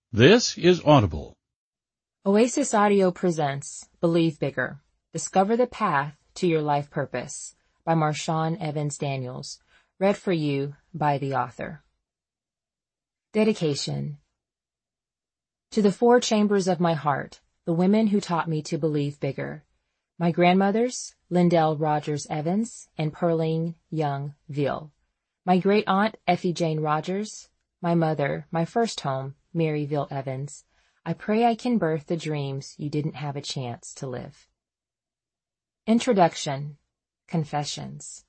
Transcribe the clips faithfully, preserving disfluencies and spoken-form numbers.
This is Audible. Oasis Audio presents Believe Bigger. Discover the Path to Your Life Purpose by Marshawn Evans Daniels. Read for you by the author. Dedication. To the four chambers of my heart, the women who taught me to believe bigger. My grandmothers, Lindell Rogers Evans and Pearline Young Veal. My great aunt, Effie Jane Rogers. My mother, my first home, Mary Veal Evans. I pray I can birth the dreams you didn't have a chance to live. Introduction. Confessions.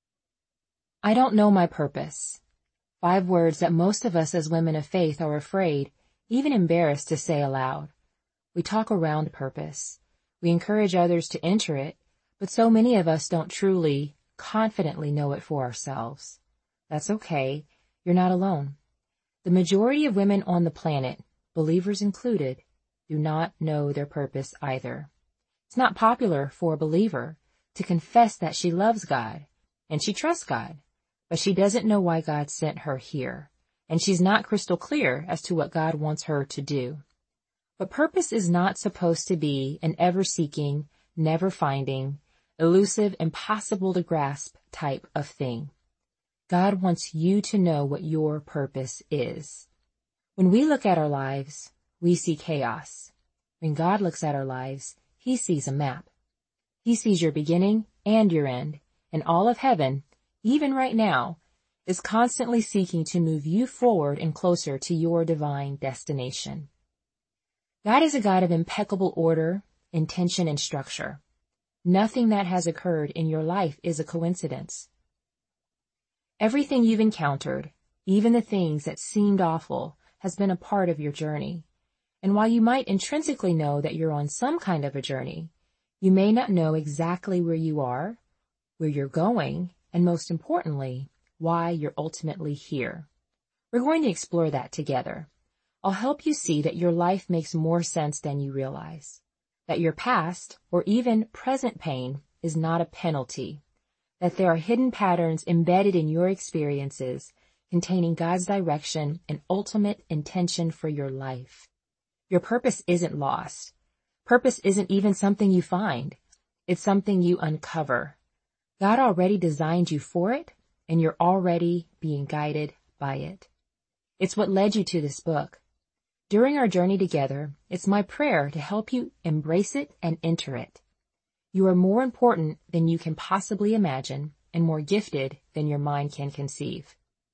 I don't know my purpose. Five words that most of us as women of faith are afraid, even embarrassed to say aloud. We talk around purpose. We encourage others to enter it, but so many of us don't truly, confidently know it for ourselves. That's okay. You're not alone. The majority of women on the planet, believers included, do not know their purpose either. It's not popular for a believer to confess that she loves God and she trusts God, but she doesn't know why God sent her here, and she's not crystal clear as to what God wants her to do. But purpose is not supposed to be an ever-seeking, never-finding, elusive, impossible to grasp type of thing. God wants you to know what your purpose is. When we look at our lives, we see chaos. When God looks at our lives, He sees a map. He sees your beginning and your end, and all of heaven, even right now, is constantly seeking to move you forward and closer to your divine destination. God is a God of impeccable order, intention, and structure. Nothing that has occurred in your life is a coincidence. Everything you've encountered, even the things that seemed awful, has been a part of your journey. And while you might intrinsically know that you're on some kind of a journey, you may not know exactly where you are, where you're going, and most importantly, why you're ultimately here. We're going to explore that together. I'll help you see that your life makes more sense than you realize, that your past or even present pain is not a penalty, that there are hidden patterns embedded in your experiences containing God's direction and ultimate intention for your life. Your purpose isn't lost. Purpose isn't even something you find. It's something you uncover. God already designed you for it, and you're already being guided by it. It's what led you to this book. During our journey together, it's my prayer to help you embrace it and enter it. You are more important than you can possibly imagine and more gifted than your mind can conceive.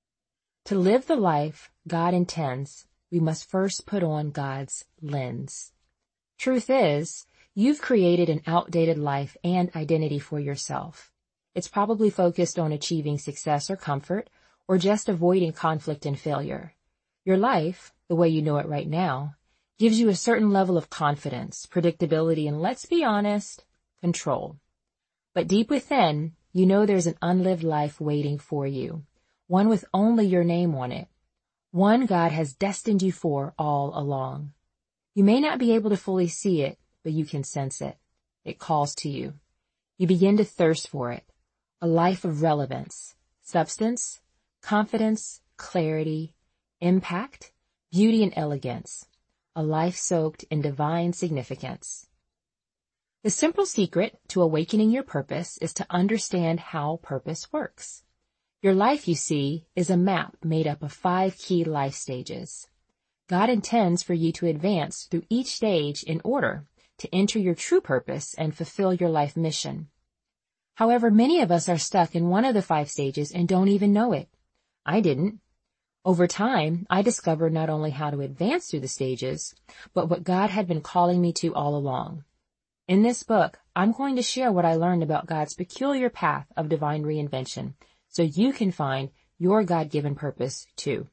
To live the life God intends, we must first put on God's lens. Truth is, you've created an outdated life and identity for yourself. It's probably focused on achieving success or comfort, or just avoiding conflict and failure. Your life, the way you know it right now, gives you a certain level of confidence, predictability, and let's be honest, control. But deep within, you know there's an unlived life waiting for you, one with only your name on it, one God has destined you for all along. You may not be able to fully see it, but you can sense it. It calls to you. You begin to thirst for it, a life of relevance, substance, confidence, clarity, impact, beauty, and elegance, a life soaked in divine significance. The simple secret to awakening your purpose is to understand how purpose works. Your life, you see, is a map made up of five key life stages. God intends for you to advance through each stage in order to enter your true purpose and fulfill your life mission. However, many of us are stuck in one of the five stages and don't even know it. I didn't. Over time, I discovered not only how to advance through the stages, but what God had been calling me to all along. In this book, I'm going to share what I learned about God's peculiar path of divine reinvention, so you can find your God-given purpose too.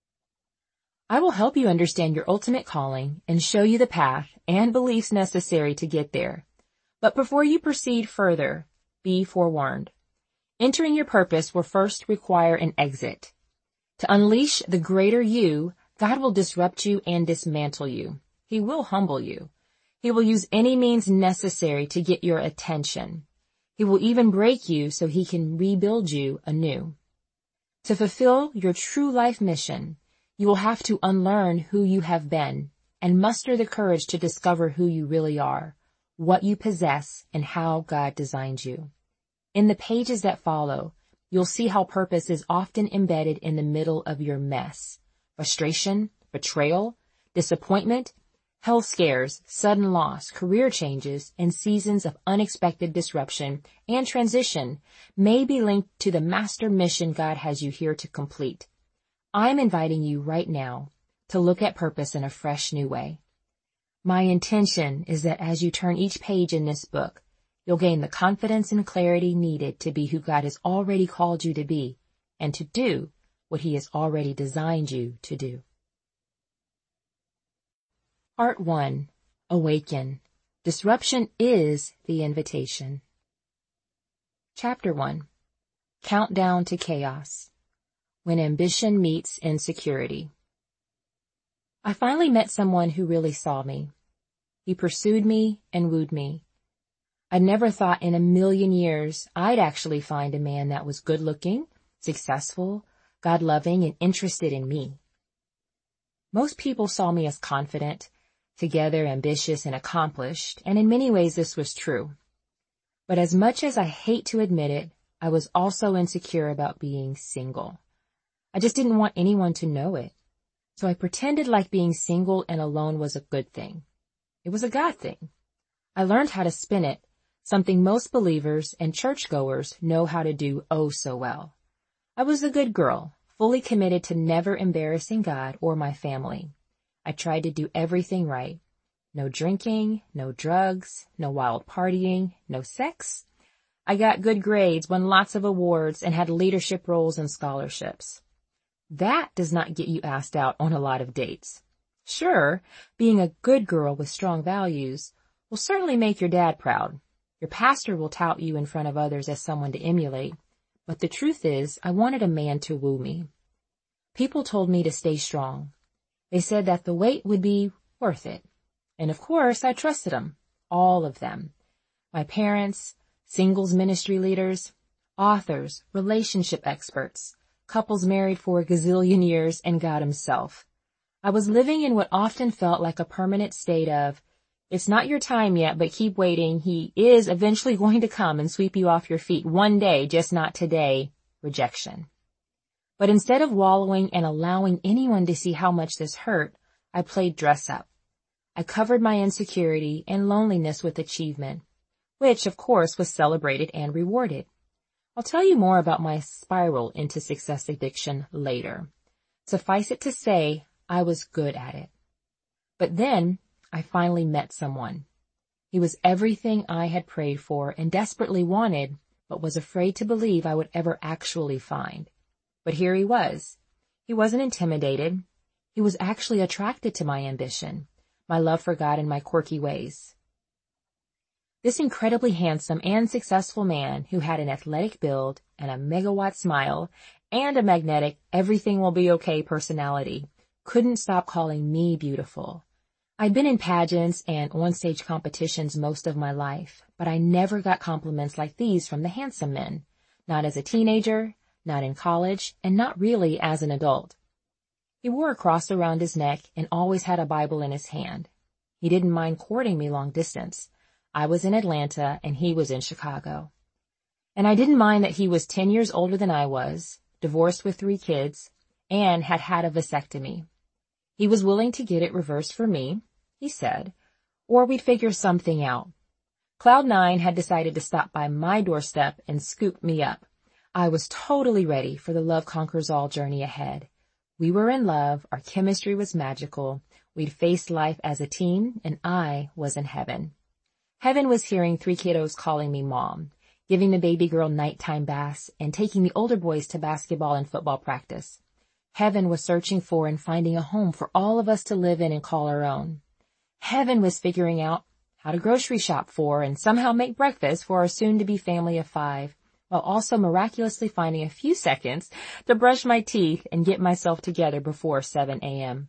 I will help you understand your ultimate calling and show you the path and beliefs necessary to get there. But before you proceed further, be forewarned. Entering your purpose will first require an exit. To unleash the greater you, God will disrupt you and dismantle you. He will humble you. He will use any means necessary to get your attention. He will even break you so He can rebuild you anew. To fulfill your true life mission, You will have to unlearn who you have been and muster the courage to discover who you really are, what you possess, and how God designed you. In the pages that follow, you'll see how purpose is often embedded in the middle of your mess. Frustration, betrayal, disappointment, health scares, sudden loss, career changes, and seasons of unexpected disruption and transition may be linked to the master mission God has you here to complete. I'm inviting you right now to look at purpose in a fresh new way. My intention is that as you turn each page in this book, you'll gain the confidence and clarity needed to be who God has already called you to be and to do what He has already designed you to do. Part one. Awaken. Disruption is the invitation. Chapter one. Countdown to chaos. When ambition meets insecurity. I finally met someone who really saw me. He pursued me and wooed me. I'd never thought in a million years I'd actually find a man that was good-looking, successful, God-loving, and interested in me. Most people saw me as confident, together, ambitious, and accomplished, and in many ways this was true. But as much as I hate to admit it, I was also insecure about being single. I just didn't want anyone to know it. So I pretended like being single and alone was a good thing. It was a God thing. I learned how to spin it, something most believers and churchgoers know how to do oh so well. I was a good girl, fully committed to never embarrassing God or my family. I tried to do everything right. No drinking, no drugs, no wild partying, no sex. I got good grades, won lots of awards, and had leadership roles and scholarships. That does not get you asked out on a lot of dates. Sure, being a good girl with strong values will certainly make your dad proud. Your pastor will tout you in front of others as someone to emulate. But the truth is, I wanted a man to woo me. People told me to stay strong. They said that the wait would be worth it. And of course, I trusted them. All of them. My parents, singles ministry leaders, authors, relationship experts, couples married for a gazillion years, and God Himself. I was living in what often felt like a permanent state of, it's not your time yet, but keep waiting. He is eventually going to come and sweep you off your feet one day, just not today, rejection. But instead of wallowing and allowing anyone to see how much this hurt, I played dress up. I covered my insecurity and loneliness with achievement, which, of course, was celebrated and rewarded. I'll tell you more about my spiral into success addiction later. Suffice it to say, I was good at it. But then, I finally met someone. He was everything I had prayed for and desperately wanted, but was afraid to believe I would ever actually find. But here he was. He wasn't intimidated. He was actually attracted to my ambition, my love for God, and my quirky ways. This incredibly handsome and successful man who had an athletic build and a megawatt smile and a magnetic everything will be okay personality couldn't stop calling me beautiful. I'd been in pageants and onstage competitions most of my life, but I never got compliments like these from the handsome men. Not as a teenager, not in college, and not really as an adult. He wore a cross around his neck and always had a Bible in his hand. He didn't mind courting me long distance. I was in Atlanta and he was in Chicago. And I didn't mind that he was ten years older than I was, divorced with three kids, and had had a vasectomy. He was willing to get it reversed for me, he said, or we'd figure something out. Cloud nine had decided to stop by my doorstep and scoop me up. I was totally ready for the love conquers all journey ahead. We were in love, our chemistry was magical, we'd faced life as a team, and I was in heaven. Heaven was hearing three kiddos calling me mom, giving the baby girl nighttime baths, and taking the older boys to basketball and football practice. Heaven was searching for and finding a home for all of us to live in and call our own. Heaven was figuring out how to grocery shop for and somehow make breakfast for our soon-to-be family of five, while also miraculously finding a few seconds to brush my teeth and get myself together before seven a.m.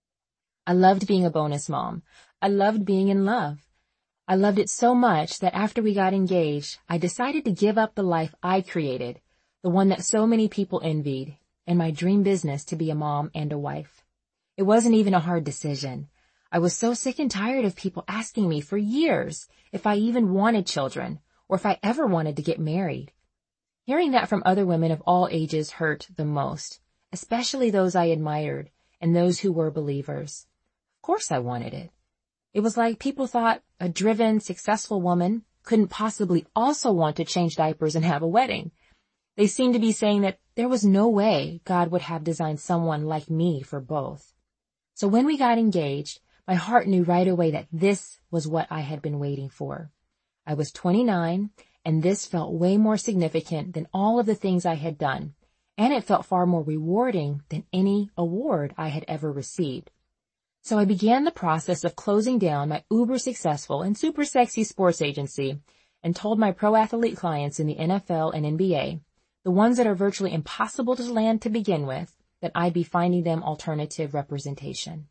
I loved being a bonus mom. I loved being in love. I loved it so much that after we got engaged, I decided to give up the life I created, the one that so many people envied, and my dream business to be a mom and a wife. It wasn't even a hard decision. I was so sick and tired of people asking me for years if I even wanted children or if I ever wanted to get married. Hearing that from other women of all ages hurt the most, especially those I admired and those who were believers. Of course I wanted it. It was like people thought a driven, successful woman couldn't possibly also want to change diapers and have a wedding. They seemed to be saying that there was no way God would have designed someone like me for both. So when we got engaged, my heart knew right away that this was what I had been waiting for. I was twenty-nine, and this felt way more significant than all of the things I had done, and it felt far more rewarding than any award I had ever received. So I began the process of closing down my uber successful and super sexy sports agency and told my pro athlete clients in the N F L and N B A, the ones that are virtually impossible to land to begin with, that I'd be finding them alternative representation.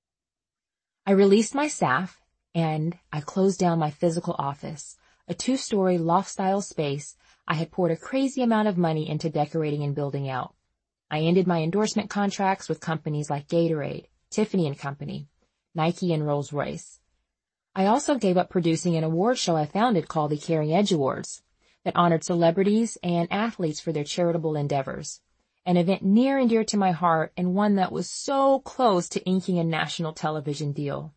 I released my staff and I closed down my physical office, a two-story loft-style space I had poured a crazy amount of money into decorating and building out. I ended my endorsement contracts with companies like Gatorade, Tiffany and Company, Nike and Rolls-Royce. I also gave up producing an award show I founded called the Caring Edge Awards that honored celebrities and athletes for their charitable endeavors, an event near and dear to my heart and one that was so close to inking a national television deal.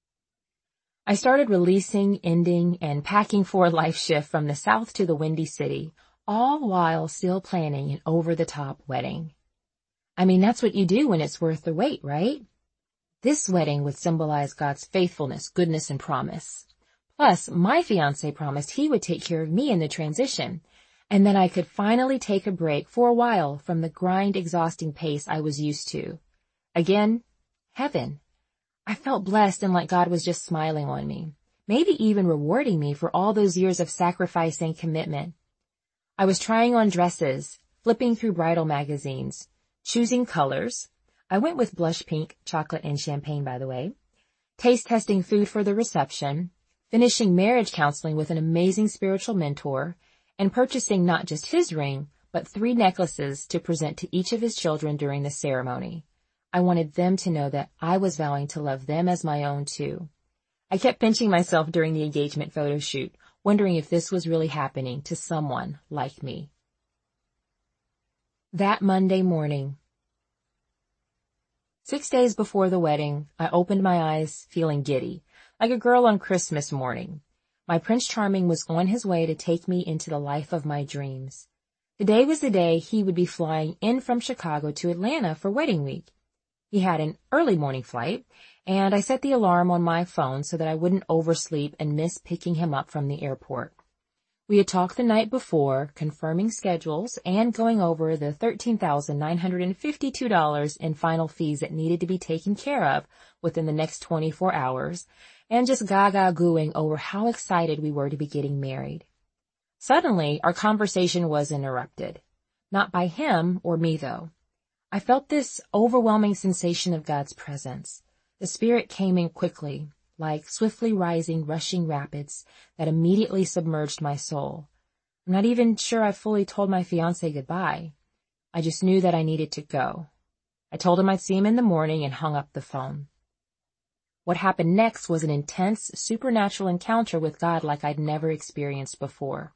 I started releasing, ending, and packing for a life shift from the South to the Windy City, all while still planning an over-the-top wedding. I mean, that's what you do when it's worth the wait, right? This wedding would symbolize God's faithfulness, goodness, and promise. Plus, my fiancé promised he would take care of me in the transition, and that I could finally take a break for a while from the grind-exhausting pace I was used to. Again, heaven. I felt blessed and like God was just smiling on me, maybe even rewarding me for all those years of sacrifice and commitment. I was trying on dresses, flipping through bridal magazines, choosing colors. I went with blush pink, chocolate, and champagne, by the way. Taste testing food for the reception, finishing marriage counseling with an amazing spiritual mentor, and purchasing not just his ring, but three necklaces to present to each of his children during the ceremony. I wanted them to know that I was vowing to love them as my own too. I kept pinching myself during the engagement photo shoot, wondering if this was really happening to someone like me. That Monday morning, six days before the wedding, I opened my eyes feeling giddy, like a girl on Christmas morning. My Prince Charming was on his way to take me into the life of my dreams. Today was the day he would be flying in from Chicago to Atlanta for wedding week. He had an early morning flight, and I set the alarm on my phone so that I wouldn't oversleep and miss picking him up from the airport. We had talked the night before, confirming schedules and going over the thirteen thousand nine hundred fifty-two dollars in final fees that needed to be taken care of within the next twenty-four hours, and just gaga-gooing over how excited we were to be getting married. Suddenly, our conversation was interrupted. Not by him or me, though. I felt this overwhelming sensation of God's presence. The Spirit came in quickly, like swiftly rising, rushing rapids that immediately submerged my soul. I'm not even sure I fully told my fiancé goodbye. I just knew that I needed to go. I told him I'd see him in the morning and hung up the phone. What happened next was an intense, supernatural encounter with God like I'd never experienced before.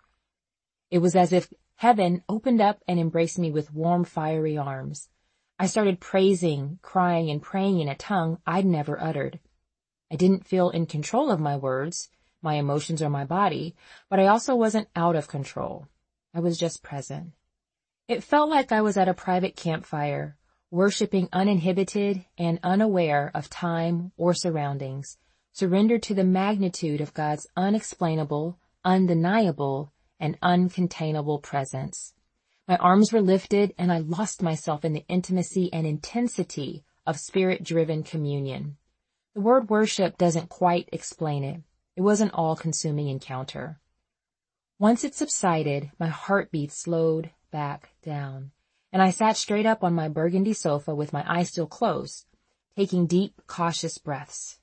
It was as if heaven opened up and embraced me with warm, fiery arms. I started praising, crying, and praying in a tongue I'd never uttered. I didn't feel in control of my words, my emotions, or my body, but I also wasn't out of control. I was just present. It felt like I was at a private campfire, worshiping uninhibited and unaware of time or surroundings, surrendered to the magnitude of God's unexplainable, undeniable, and uncontainable presence. My arms were lifted, and I lost myself in the intimacy and intensity of Spirit-driven communion. The word worship doesn't quite explain it. It was an all-consuming encounter. Once it subsided, my heartbeat slowed back down, and I sat straight up on my burgundy sofa with my eyes still closed, taking deep, cautious breaths.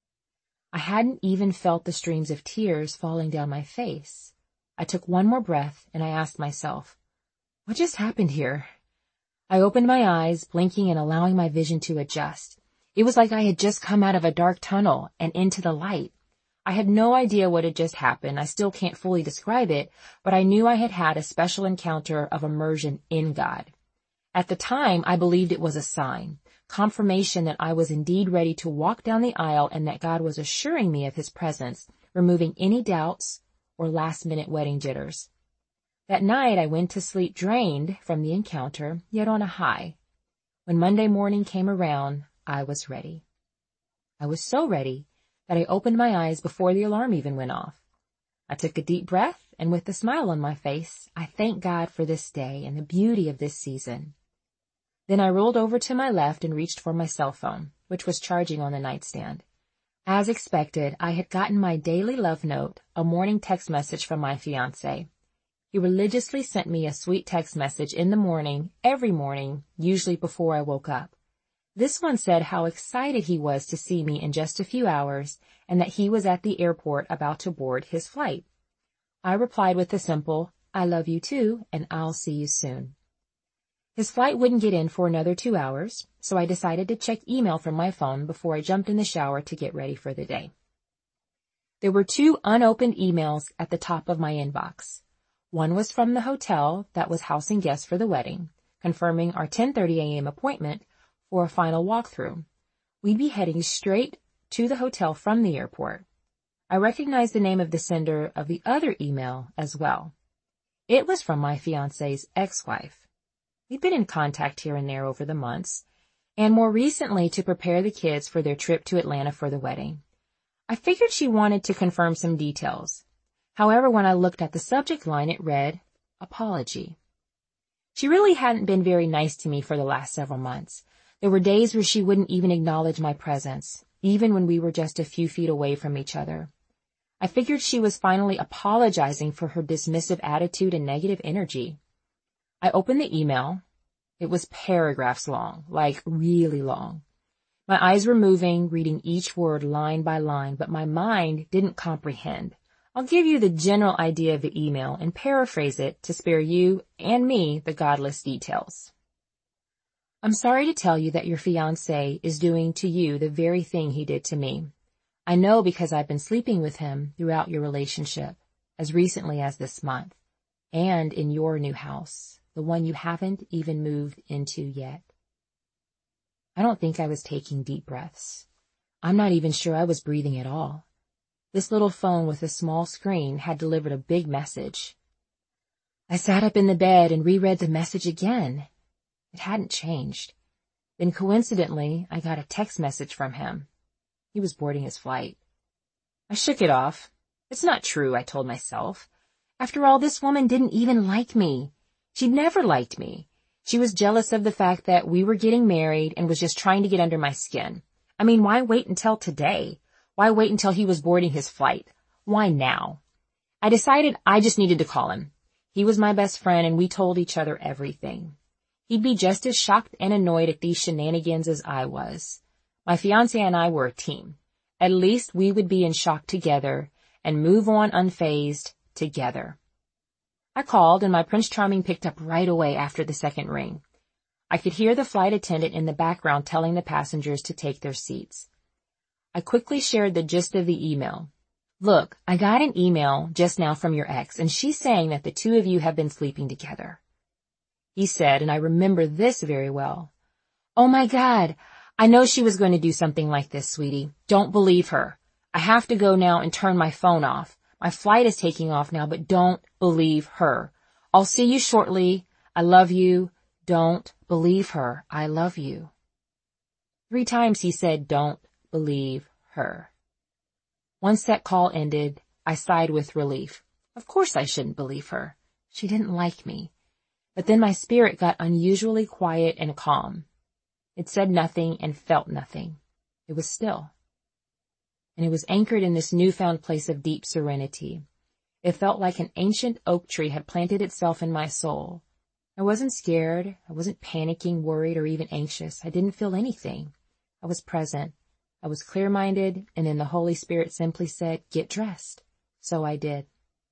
I hadn't even felt the streams of tears falling down my face. I took one more breath, and I asked myself, what just happened here? I opened my eyes, blinking and allowing my vision to adjust. It was like I had just come out of a dark tunnel and into the light. I had no idea what had just happened. I still can't fully describe it, but I knew I had had a special encounter of immersion in God. At the time, I believed it was a sign, confirmation that I was indeed ready to walk down the aisle and that God was assuring me of his presence, removing any doubts or last-minute wedding jitters. That night, I went to sleep drained from the encounter, yet on a high. When Monday morning came around, I was ready. I was so ready that I opened my eyes before the alarm even went off. I took a deep breath, and with a smile on my face, I thanked God for this day and the beauty of this season. Then I rolled over to my left and reached for my cell phone, which was charging on the nightstand. As expected, I had gotten my daily love note, a morning text message from my fiancé. He religiously sent me a sweet text message in the morning, every morning, usually before I woke up. This one said how excited he was to see me in just a few hours and that he was at the airport about to board his flight. I replied with a simple, "I love you too, and I'll see you soon." His flight wouldn't get in for another two hours, so I decided to check email from my phone before I jumped in the shower to get ready for the day. There were two unopened emails at the top of my inbox. One was from the hotel that was housing guests for the wedding, confirming our ten thirty a.m. appointment for a final walkthrough. We'd be heading straight to the hotel from the airport. I recognized the name of the sender of the other email as well. It was from my fiancé's ex-wife. We'd been in contact here and there over the months, and more recently to prepare the kids for their trip to Atlanta for the wedding. I figured she wanted to confirm some details. However, when I looked at the subject line, it read, "Apology." She really hadn't been very nice to me for the last several months. There were days where she wouldn't even acknowledge my presence, even when we were just a few feet away from each other. I figured she was finally apologizing for her dismissive attitude and negative energy. I opened the email. It was paragraphs long, like really long. My eyes were moving, reading each word line by line, but my mind didn't comprehend. I'll give you the general idea of the email and paraphrase it to spare you and me the godless details. I'm sorry to tell you that your fiancé is doing to you the very thing he did to me. I know because I've been sleeping with him throughout your relationship, as recently as this month, and in your new house, the one you haven't even moved into yet. I don't think I was taking deep breaths. I'm not even sure I was breathing at all. This little phone with a small screen had delivered a big message. I sat up in the bed and reread the message again. It hadn't changed. Then coincidentally, I got a text message from him. He was boarding his flight. I shook it off. It's not true, I told myself. After all, this woman didn't even like me. She'd never liked me. She was jealous of the fact that we were getting married and was just trying to get under my skin. I mean, why wait until today? Why wait until he was boarding his flight? Why now? I decided I just needed to call him. He was my best friend and we told each other everything. He'd be just as shocked and annoyed at these shenanigans as I was. My fiancé and I were a team. At least we would be in shock together and move on unfazed together. I called and my Prince Charming picked up right away after the second ring. I could hear the flight attendant in the background telling the passengers to take their seats. I quickly shared the gist of the email. Look, I got an email just now from your ex, and she's saying that the two of you have been sleeping together. He said, and I remember this very well, "Oh my God, I know she was going to do something like this, sweetie. Don't believe her. I have to go now and turn my phone off. My flight is taking off now, but don't believe her. I'll see you shortly. I love you. Don't believe her. I love you." Three times he said, "Don't believe her." Once that call ended, I sighed with relief. Of course I shouldn't believe her. She didn't like me. But then my spirit got unusually quiet and calm. It said nothing and felt nothing. It was still. And it was anchored in this newfound place of deep serenity. It felt like an ancient oak tree had planted itself in my soul. I wasn't scared. I wasn't panicking, worried, or even anxious. I didn't feel anything. I was present. I was clear-minded, and then the Holy Spirit simply said, "Get dressed." So I did.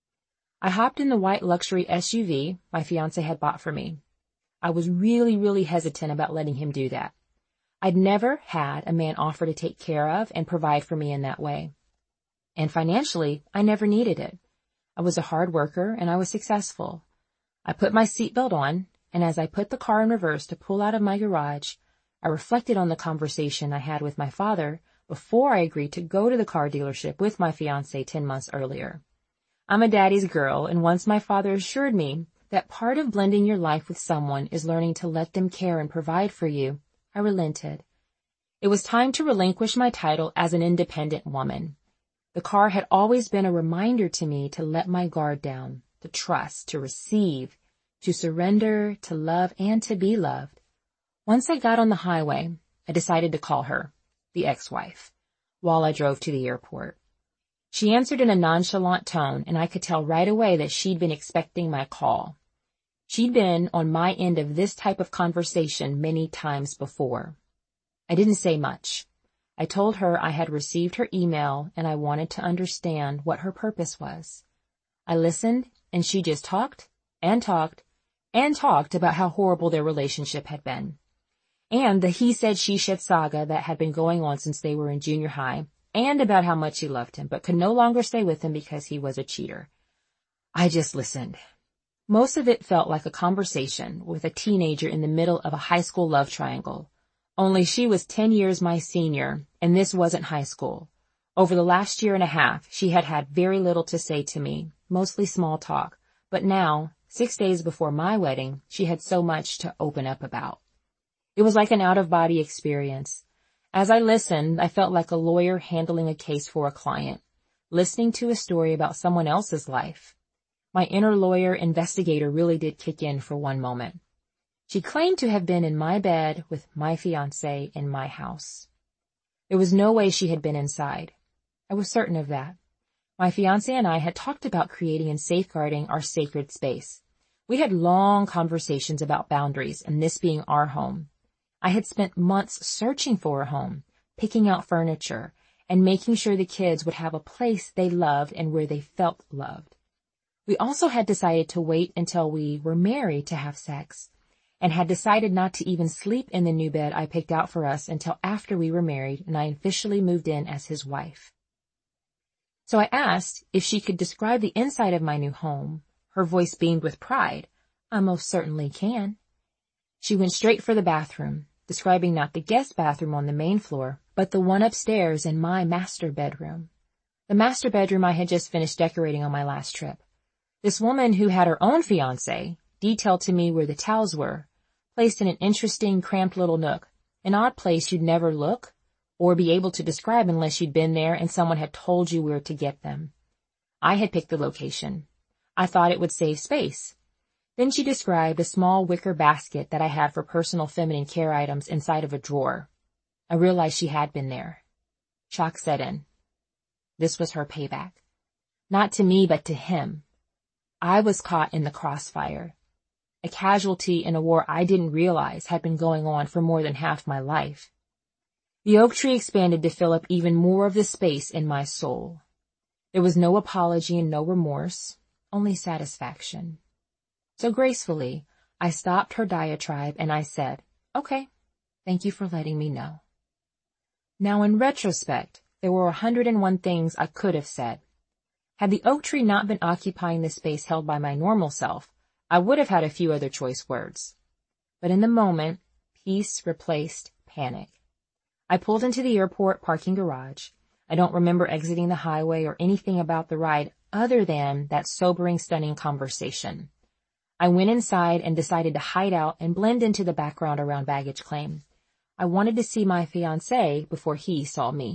I hopped in the white luxury S U V my fiancé had bought for me. I was really, really hesitant about letting him do that. I'd never had a man offer to take care of and provide for me in that way. And financially, I never needed it. I was a hard worker and I was successful. I put my seatbelt on, and as I put the car in reverse to pull out of my garage, I reflected on the conversation I had with my father before I agreed to go to the car dealership with my fiancé ten months earlier. I'm a daddy's girl, and once my father assured me that part of blending your life with someone is learning to let them care and provide for you, I relented. It was time to relinquish my title as an independent woman. The car had always been a reminder to me to let my guard down, to trust, to receive, to surrender, to love, and to be loved. Once I got on the highway, I decided to call her, the ex-wife, while I drove to the airport. She answered in a nonchalant tone, and I could tell right away that she'd been expecting my call. She'd been on my end of this type of conversation many times before. I didn't say much. I told her I had received her email and I wanted to understand what her purpose was. I listened, and she just talked and talked and talked about how horrible their relationship had been, and the he said she said saga that had been going on since they were in junior high, and about how much she loved him but could no longer stay with him because he was a cheater. I just listened. Most of it felt like a conversation with a teenager in the middle of a high school love triangle. Only she was ten years my senior, and this wasn't high school. Over the last year and a half, she had had very little to say to me, mostly small talk, but now, six days before my wedding, she had so much to open up about. It was like an out-of-body experience. As I listened, I felt like a lawyer handling a case for a client, listening to a story about someone else's life. My inner lawyer investigator really did kick in for one moment. She claimed to have been in my bed with my fiancé in my house. There was no way she had been inside. I was certain of that. My fiancé and I had talked about creating and safeguarding our sacred space. We had long conversations about boundaries and this being our home. I had spent months searching for a home, picking out furniture, and making sure the kids would have a place they loved and where they felt loved. We also had decided to wait until we were married to have sex, and had decided not to even sleep in the new bed I picked out for us until after we were married and I officially moved in as his wife. So I asked if she could describe the inside of my new home. Her voice beamed with pride. I most certainly can. She went straight for the bathroom, describing not the guest bathroom on the main floor, but the one upstairs in my master bedroom. The master bedroom I had just finished decorating on my last trip. This woman, who had her own fiancé, detailed to me where the towels were, placed in an interesting, cramped little nook, an odd place you'd never look or be able to describe unless you'd been there and someone had told you where to get them. I had picked the location. I thought it would save space. Then she described a small wicker basket that I had for personal feminine care items inside of a drawer. I realized she had been there. Shock set in. This was her payback. Not to me, but to him. I was caught in the crossfire. A casualty in a war I didn't realize had been going on for more than half my life. The oak tree expanded to fill up even more of the space in my soul. There was no apology and no remorse, only satisfaction. So gracefully, I stopped her diatribe and I said, "Okay, thank you for letting me know." Now, in retrospect, there were a hundred and one things I could have said. Had the oak tree not been occupying the space held by my normal self, I would have had a few other choice words. But in the moment, peace replaced panic. I pulled into the airport parking garage. I don't remember exiting the highway or anything about the ride other than that sobering, stunning conversation. I went inside and decided to hide out and blend into the background around baggage claim. I wanted to see my fiancé before he saw me.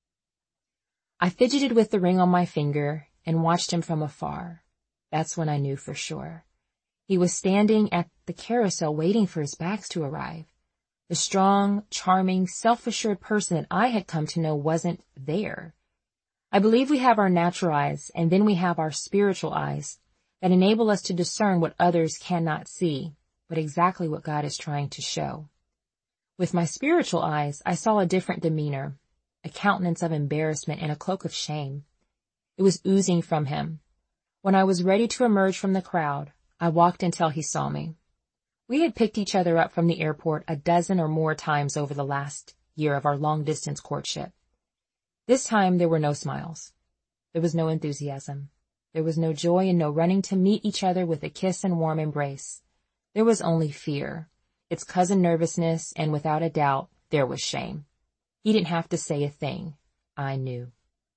I fidgeted with the ring on my finger and watched him from afar. That's when I knew for sure. He was standing at the carousel waiting for his bags to arrive. The strong, charming, self-assured person that I had come to know wasn't there. I believe we have our natural eyes, and then we have our spiritual eyes that enable us to discern what others cannot see, but exactly what God is trying to show. With my spiritual eyes, I saw a different demeanor, a countenance of embarrassment and a cloak of shame. It was oozing from him. When I was ready to emerge from the crowd, I walked until he saw me. We had picked each other up from the airport a dozen or more times over the last year of our long-distance courtship. This time there were no smiles. There was no enthusiasm. There was no joy and no running to meet each other with a kiss and warm embrace. There was only fear, its cousin nervousness, and without a doubt, there was shame. He didn't have to say a thing. I knew.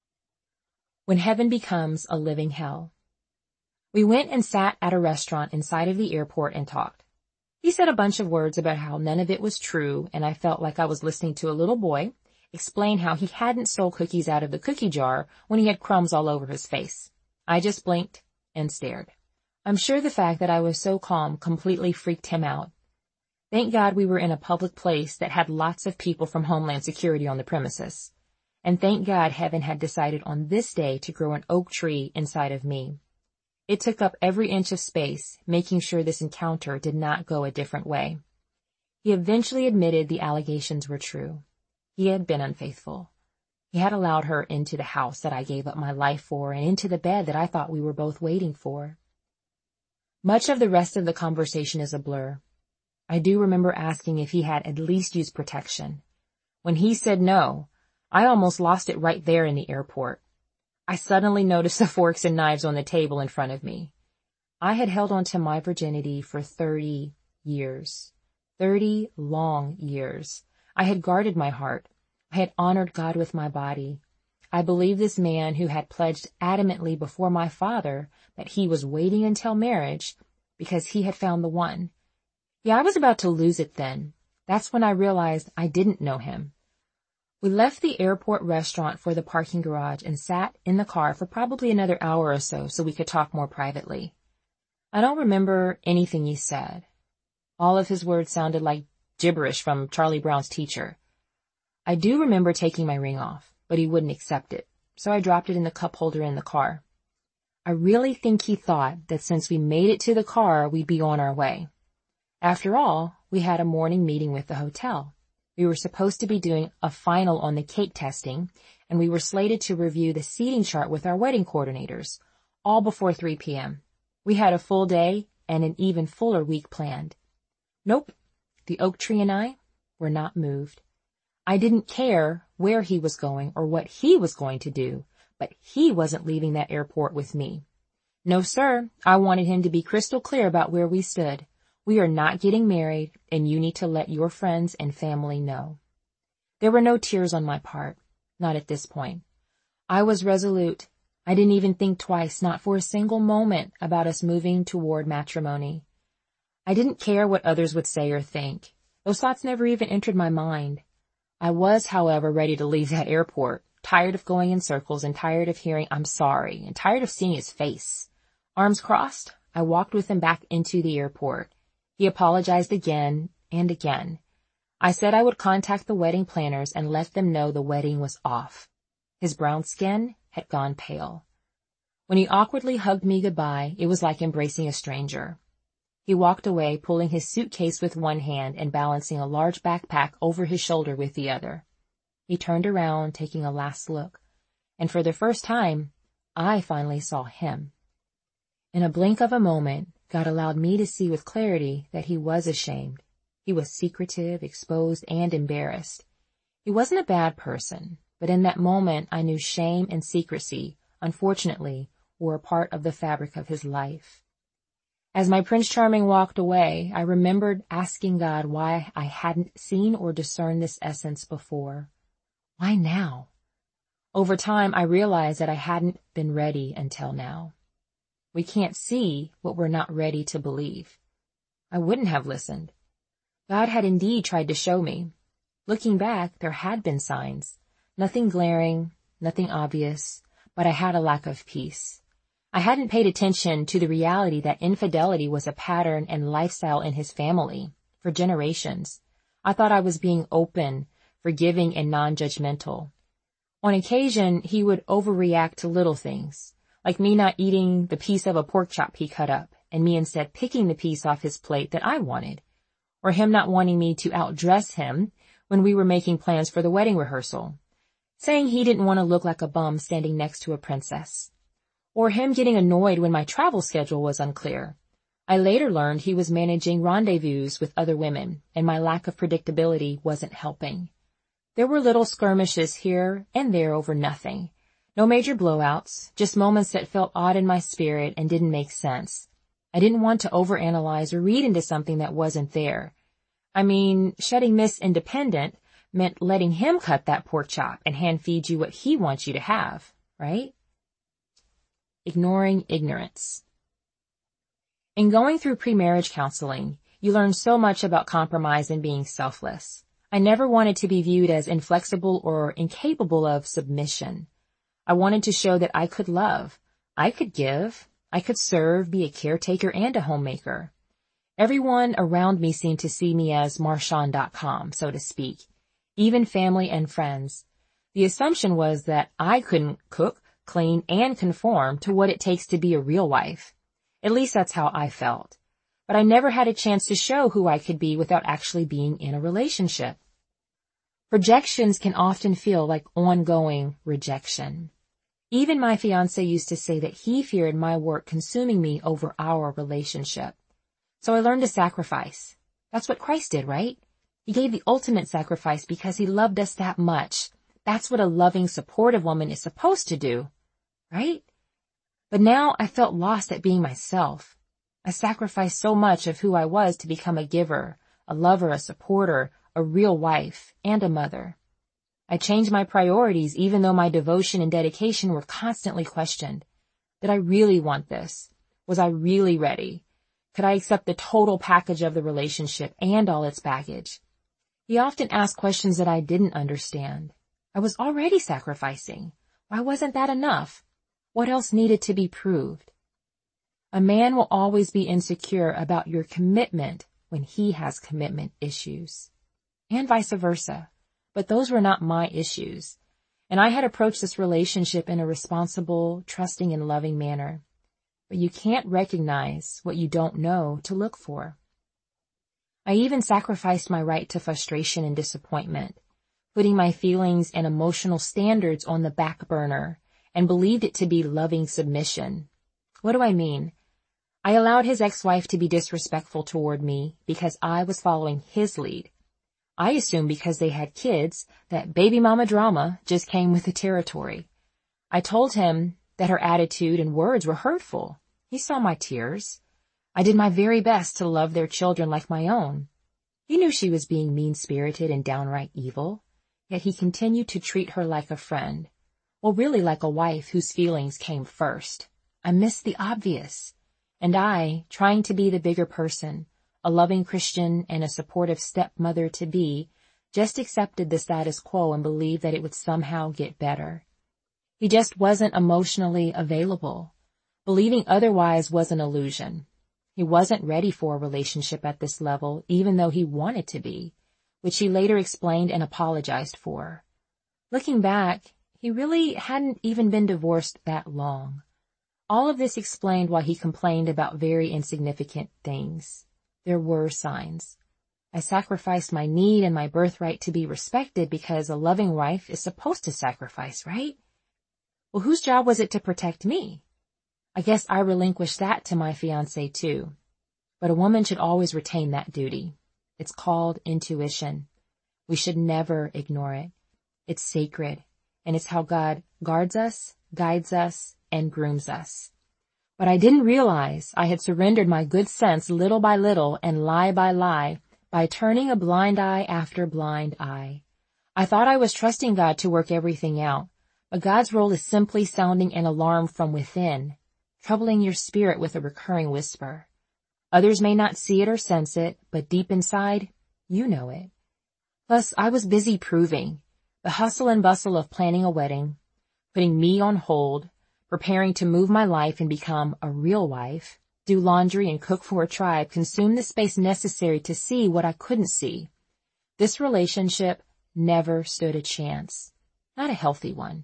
When heaven becomes a living hell. We went and sat at a restaurant inside of the airport and talked. He said a bunch of words about how none of it was true, and I felt like I was listening to a little boy explain how he hadn't stole cookies out of the cookie jar when he had crumbs all over his face. I just blinked and stared. I'm sure the fact that I was so calm completely freaked him out. Thank God we were in a public place that had lots of people from Homeland Security on the premises. And thank God heaven had decided on this day to grow an oak tree inside of me. It took up every inch of space, making sure this encounter did not go a different way. He eventually admitted the allegations were true. He had been unfaithful. He had allowed her into the house that I gave up my life for and into the bed that I thought we were both waiting for. Much of the rest of the conversation is a blur. I do remember asking if he had at least used protection. When he said no, I almost lost it right there in the airport. I suddenly noticed the forks and knives on the table in front of me. I had held on to my virginity for thirty years. Thirty long years. I had guarded my heart. I had honored God with my body. I believed this man who had pledged adamantly before my father that he was waiting until marriage because he had found the one. Yeah, I was about to lose it then. That's when I realized I didn't know him. We left the airport restaurant for the parking garage and sat in the car for probably another hour or so so we could talk more privately. I don't remember anything he said. All of his words sounded like gibberish from Charlie Brown's teacher. I do remember taking my ring off, but he wouldn't accept it, so I dropped it in the cup holder in the car. I really think he thought that since we made it to the car, we'd be on our way. After all, we had a morning meeting with the hotel. We were supposed to be doing a final on the cake testing, and we were slated to review the seating chart with our wedding coordinators, all before three p.m. We had a full day and an even fuller week planned. Nope, the oak tree and I were not moved. I didn't care where he was going or what he was going to do, but he wasn't leaving that airport with me. No, sir, I wanted him to be crystal clear about where we stood. We are not getting married, and you need to let your friends and family know. There were no tears on my part, not at this point. I was resolute. I didn't even think twice, not for a single moment, about us moving toward matrimony. I didn't care what others would say or think. Those thoughts never even entered my mind. I was, however, ready to leave that airport, tired of going in circles and tired of hearing I'm sorry and tired of seeing his face. Arms crossed, I walked with him back into the airport. He apologized again and again. I said I would contact the wedding planners and let them know the wedding was off. His brown skin had gone pale. When he awkwardly hugged me goodbye, it was like embracing a stranger. He walked away, pulling his suitcase with one hand and balancing a large backpack over his shoulder with the other. He turned around, taking a last look, and for the first time, I finally saw him. In a blink of a moment, God allowed me to see with clarity that he was ashamed. He was secretive, exposed, and embarrassed. He wasn't a bad person, but in that moment I knew shame and secrecy, unfortunately, were a part of the fabric of his life. As my Prince Charming walked away, I remembered asking God why I hadn't seen or discerned this essence before. Why now? Over time, I realized that I hadn't been ready until now. We can't see what we're not ready to believe. I wouldn't have listened. God had indeed tried to show me. Looking back, there had been signs. Nothing glaring, nothing obvious, but I had a lack of peace. I hadn't paid attention to the reality that infidelity was a pattern and lifestyle in his family for generations. I thought I was being open, forgiving, and non-judgmental. On occasion, he would overreact to little things, like me not eating the piece of a pork chop he cut up, and me instead picking the piece off his plate that I wanted, or him not wanting me to outdress him when we were making plans for the wedding rehearsal, saying he didn't want to look like a bum standing next to a princess, or him getting annoyed when my travel schedule was unclear. I later learned he was managing rendezvous with other women, and my lack of predictability wasn't helping. There were little skirmishes here and there over nothing. No major blowouts, just moments that felt odd in my spirit and didn't make sense. I didn't want to overanalyze or read into something that wasn't there. I mean, shedding Miss Independent meant letting him cut that pork chop and hand feed you what he wants you to have, right? Ignoring ignorance. In going through pre-marriage counseling, you learn so much about compromise and being selfless. I never wanted to be viewed as inflexible or incapable of submission. I wanted to show that I could love, I could give, I could serve, be a caretaker and a homemaker. Everyone around me seemed to see me as Marshawn dot com, so to speak, even family and friends. The assumption was that I couldn't cook, clean, and conform to what it takes to be a real wife. At least that's how I felt. But I never had a chance to show who I could be without actually being in a relationship. Projections can often feel like ongoing rejection. Even my fiancé used to say that he feared my work consuming me over our relationship. So I learned to sacrifice. That's what Christ did, right? He gave the ultimate sacrifice because he loved us that much. That's what a loving, supportive woman is supposed to do, right? But now I felt lost at being myself. I sacrificed so much of who I was to become a giver, a lover, a supporter, a real wife, and a mother. I changed my priorities even though my devotion and dedication were constantly questioned. Did I really want this? Was I really ready? Could I accept the total package of the relationship and all its baggage? He often asked questions that I didn't understand. I was already sacrificing. Why wasn't that enough? What else needed to be proved? A man will always be insecure about your commitment when he has commitment issues, and vice versa. But those were not my issues, and I had approached this relationship in a responsible, trusting, and loving manner. But you can't recognize what you don't know to look for. I even sacrificed my right to frustration and disappointment, putting my feelings and emotional standards on the back burner, and believed it to be loving submission. What do I mean? I allowed his ex-wife to be disrespectful toward me because I was following his lead. I assumed because they had kids that baby mama drama just came with the territory. I told him that her attitude and words were hurtful. He saw my tears. I did my very best to love their children like my own. He knew she was being mean-spirited and downright evil, yet he continued to treat her like a friend. Well, really like a wife whose feelings came first. I missed the obvious. And I, trying to be the bigger person, a loving Christian and a supportive stepmother-to-be, just accepted the status quo and believed that it would somehow get better. He just wasn't emotionally available. Believing otherwise was an illusion. He wasn't ready for a relationship at this level, even though he wanted to be, which he later explained and apologized for. Looking back, he really hadn't even been divorced that long. All of this explained why he complained about very insignificant things. There were signs. I sacrificed my need and my birthright to be respected because a loving wife is supposed to sacrifice, right? Well, whose job was it to protect me? I guess I relinquished that to my fiancé too. But a woman should always retain that duty. It's called intuition. We should never ignore it. It's sacred, and it's how God guards us, guides us, and grooms us. But I didn't realize I had surrendered my good sense little by little and lie by lie by turning a blind eye after blind eye. I thought I was trusting God to work everything out, but God's role is simply sounding an alarm from within, troubling your spirit with a recurring whisper. Others may not see it or sense it, but deep inside, you know it. Plus, I was busy proving. The hustle and bustle of planning a wedding, putting me on hold, preparing to move my life and become a real wife, do laundry and cook for a tribe consumed the space necessary to see what I couldn't see. This relationship never stood a chance. Not a healthy one.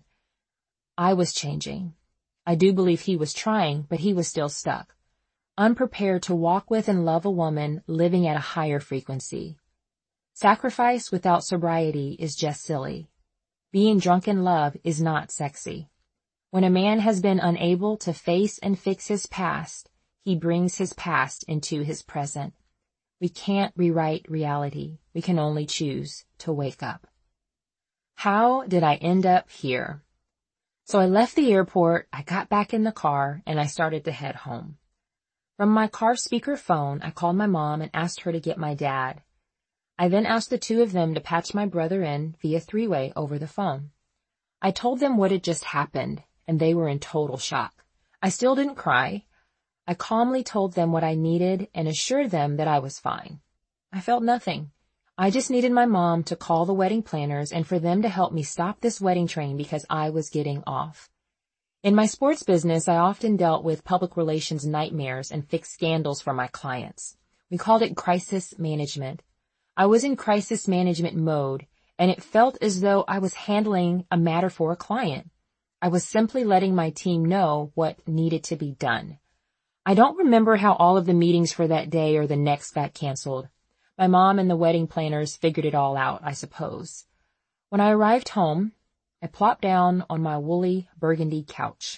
I was changing. I do believe he was trying, but he was still stuck. Unprepared to walk with and love a woman living at a higher frequency. Sacrifice without sobriety is just silly. Being drunk in love is not sexy. When a man has been unable to face and fix his past, He brings his past into his present. We can't rewrite reality. We can only choose to wake up. How did I end up here? So I left the airport, I got back in the car, and I started to head home. From my car speaker phone, I called my mom and asked her to get my dad. I then asked the two of them to patch my brother in via three-way over the phone. I told them what had just happened, and they were in total shock. I still didn't cry. I calmly told them what I needed and assured them that I was fine. I felt nothing. I just needed my mom to call the wedding planners and for them to help me stop this wedding train because I was getting off. In my sports business, I often dealt with public relations nightmares and fixed scandals for my clients. We called it crisis management. I was in crisis management mode, and it felt as though I was handling a matter for a client. I was simply letting my team know what needed to be done. I don't remember how all of the meetings for that day or the next got canceled. My mom and the wedding planners figured it all out, I suppose. When I arrived home, I plopped down on my woolly burgundy couch,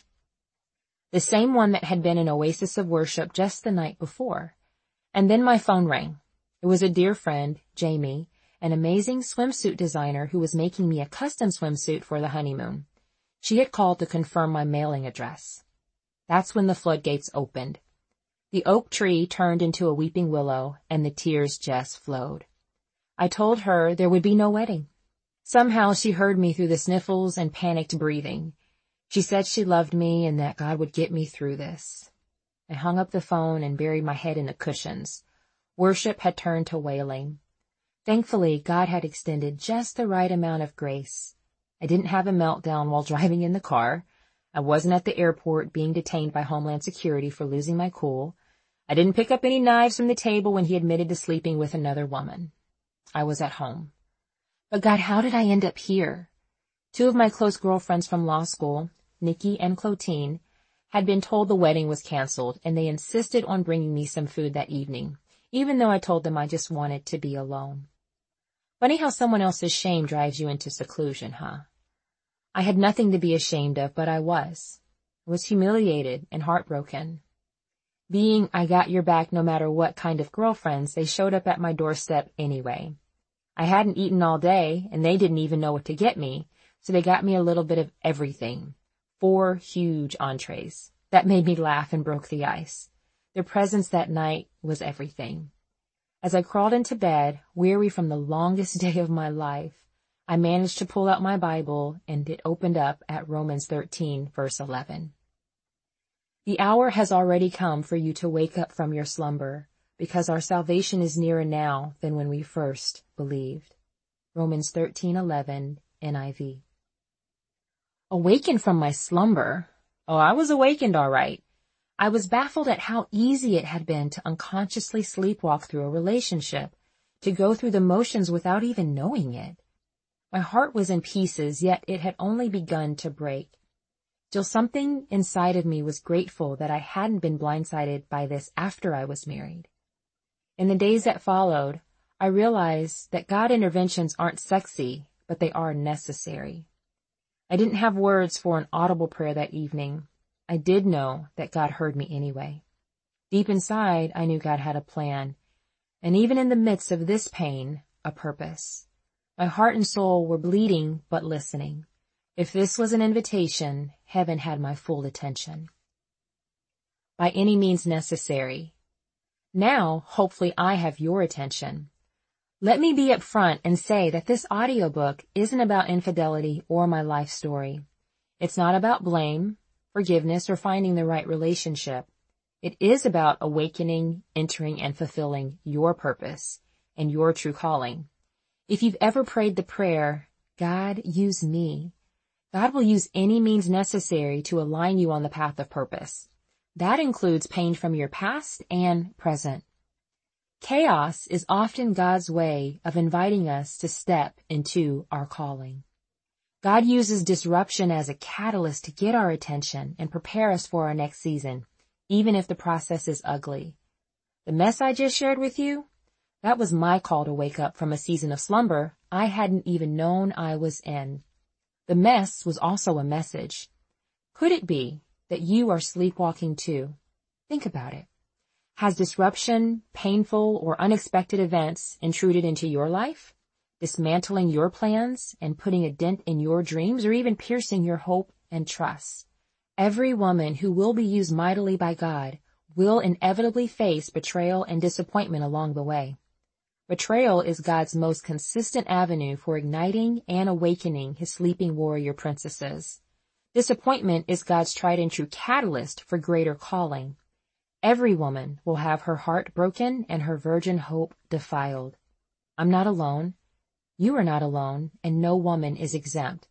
the same one that had been an oasis of worship just the night before. And then my phone rang. It was a dear friend, Jamie, an amazing swimsuit designer who was making me a custom swimsuit for the honeymoon. She had called to confirm my mailing address. That's when the floodgates opened. The oak tree turned into a weeping willow, and the tears just flowed. I told her there would be no wedding. Somehow she heard me through the sniffles and panicked breathing. She said she loved me and that God would get me through this. I hung up the phone and buried my head in the cushions. Worship had turned to wailing. Thankfully, God had extended just the right amount of grace. I didn't have a meltdown while driving in the car. I wasn't at the airport being detained by Homeland Security for losing my cool. I didn't pick up any knives from the table when he admitted to sleeping with another woman. I was at home. But God, how did I end up here? Two of my close girlfriends from law school, Nikki and Clotine, had been told the wedding was canceled, and they insisted on bringing me some food that evening, even though I told them I just wanted to be alone. Funny how someone else's shame drives you into seclusion, huh? I had nothing to be ashamed of, but I was. I was humiliated and heartbroken. Being I got your back no matter what kind of girlfriends, they showed up at my doorstep anyway. I hadn't eaten all day, and they didn't even know what to get me, so they got me a little bit of everything. Four huge entrees. That made me laugh and broke the ice. Their presence that night was everything. As I crawled into bed, weary from the longest day of my life, I managed to pull out my Bible, and it opened up at Romans thirteen, verse eleven. The hour has already come for you to wake up from your slumber, because our salvation is nearer now than when we first believed. Romans thirteen eleven, N I V. Awakened from my slumber? Oh, I was awakened all right. I was baffled at how easy it had been to unconsciously sleepwalk through a relationship, to go through the motions without even knowing it. My heart was in pieces, yet it had only begun to break. Still, something inside of me was grateful that I hadn't been blindsided by this after I was married. In the days that followed, I realized that God interventions aren't sexy, but they are necessary. I didn't have words for an audible prayer that evening. I did know that God heard me anyway. Deep inside, I knew God had a plan, and even in the midst of this pain, a purpose. My heart and soul were bleeding but listening. If this was an invitation, heaven had my full attention. By any means necessary. Now, hopefully I have your attention. Let me be upfront and say that this audiobook isn't about infidelity or my life story. It's not about blame, forgiveness, or finding the right relationship. It is about awakening, entering, and fulfilling your purpose and your true calling. If you've ever prayed the prayer, God, use me, God will use any means necessary to align you on the path of purpose. That includes pain from your past and present. Chaos is often God's way of inviting us to step into our calling. God uses disruption as a catalyst to get our attention and prepare us for our next season, even if the process is ugly. The mess I just shared with you, that was my call to wake up from a season of slumber I hadn't even known I was in. The mess was also a message. Could it be that you are sleepwalking too? Think about it. Has disruption, painful, or unexpected events intruded into your life, dismantling your plans and putting a dent in your dreams, or even piercing your hope and trust? Every woman who will be used mightily by God will inevitably face betrayal and disappointment along the way. Betrayal is God's most consistent avenue for igniting and awakening his sleeping warrior princesses. Disappointment is God's tried and true catalyst for greater calling. Every woman will have her heart broken and her virgin hope defiled. I'm not alone. You are not alone, and no woman is exempt.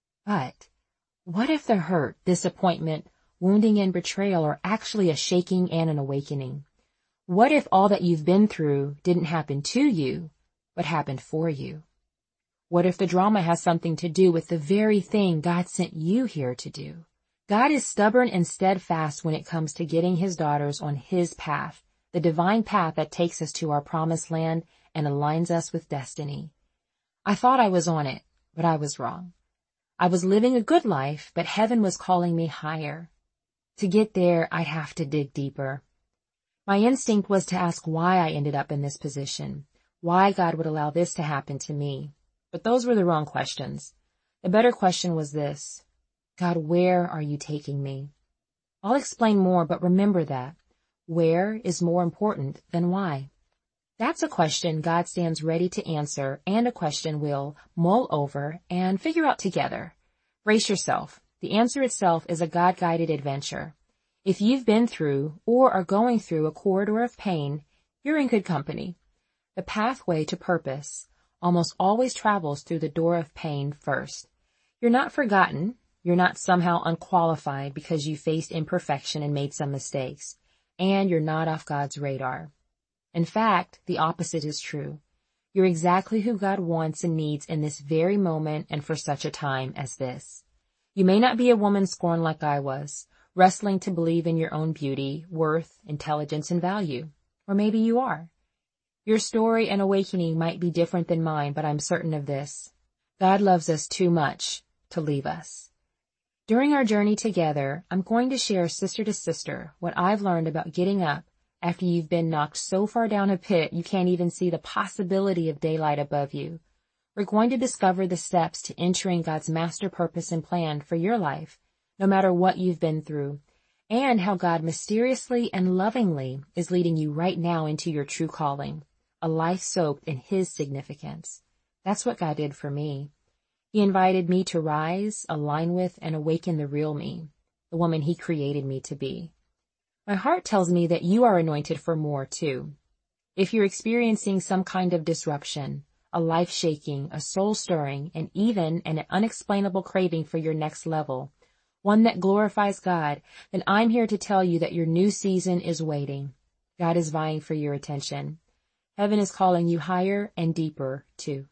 But what if the hurt, disappointment, wounding, and betrayal are actually a shaking and an awakening? What if all that you've been through didn't happen to you, but happened for you? What if the drama has something to do with the very thing God sent you here to do? God is stubborn and steadfast when it comes to getting his daughters on his path, the divine path that takes us to our promised land and aligns us with destiny. I thought I was on it, but I was wrong. I was living a good life, but heaven was calling me higher. To get there, I'd have to dig deeper. My instinct was to ask why I ended up in this position, why God would allow this to happen to me. But those were the wrong questions. The better question was this: God, where are you taking me? I'll explain more, but remember that where is more important than why. That's a question God stands ready to answer, and a question we'll mull over and figure out together. Brace yourself. The answer itself is a God-guided adventure. If you've been through or are going through a corridor of pain, you're in good company. The pathway to purpose almost always travels through the door of pain first. You're not forgotten. You're not somehow unqualified because you faced imperfection and made some mistakes. And you're not off God's radar. In fact, the opposite is true. You're exactly who God wants and needs in this very moment and for such a time as this. You may not be a woman scorned like I was, wrestling to believe in your own beauty, worth, intelligence, and value. Or maybe you are. Your story and awakening might be different than mine, but I'm certain of this: God loves us too much to leave us. During our journey together, I'm going to share sister to sister what I've learned about getting up after you've been knocked so far down a pit you can't even see the possibility of daylight above you. We're going to discover the steps to entering God's master purpose and plan for your life, no matter what you've been through, and how God mysteriously and lovingly is leading you right now into your true calling, a life soaked in his significance. That's what God did for me. He invited me to rise, align with, and awaken the real me, the woman he created me to be. My heart tells me that you are anointed for more, too. If you're experiencing some kind of disruption, a life-shaking, a soul-stirring, and even an unexplainable craving for your next level, one that glorifies God, then I'm here to tell you that your new season is waiting. God is vying for your attention. Heaven is calling you higher and deeper, too.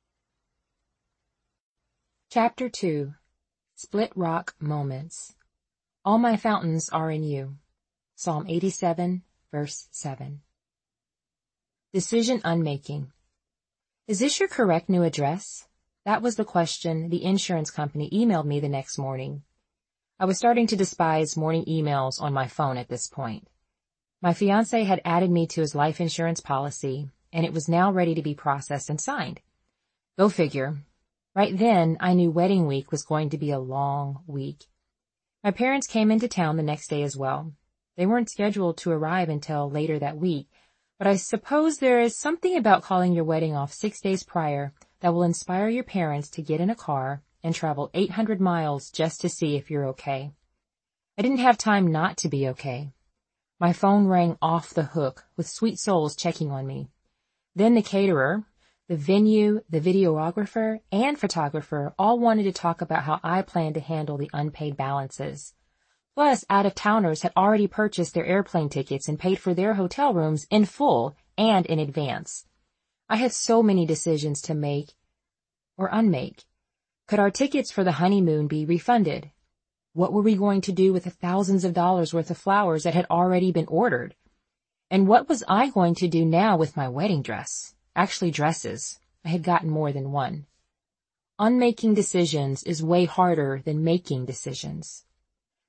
Chapter two. Split Rock Moments. All my fountains are in you. Psalm eighty-seven, verse seven. Decision unmaking. Is this your correct new address? That was the question the insurance company emailed me the next morning. I was starting to despise morning emails on my phone at this point. My fiancé had added me to his life insurance policy, and it was now ready to be processed and signed. Go figure. Right then, I knew wedding week was going to be a long week. My parents came into town the next day as well. They weren't scheduled to arrive until later that week, but I suppose there is something about calling your wedding off six days prior that will inspire your parents to get in a car and travel eight hundred miles just to see if you're okay. I didn't have time not to be okay. My phone rang off the hook with sweet souls checking on me. Then the caterer, the venue, the videographer, and photographer all wanted to talk about how I planned to handle the unpaid balances. Plus, out-of-towners had already purchased their airplane tickets and paid for their hotel rooms in full and in advance. I had so many decisions to make or unmake. Could our tickets for the honeymoon be refunded? What were we going to do with the thousands of dollars worth of flowers that had already been ordered? And what was I going to do now with my wedding dress? Actually, dresses. I had gotten more than one. Unmaking decisions is way harder than making decisions.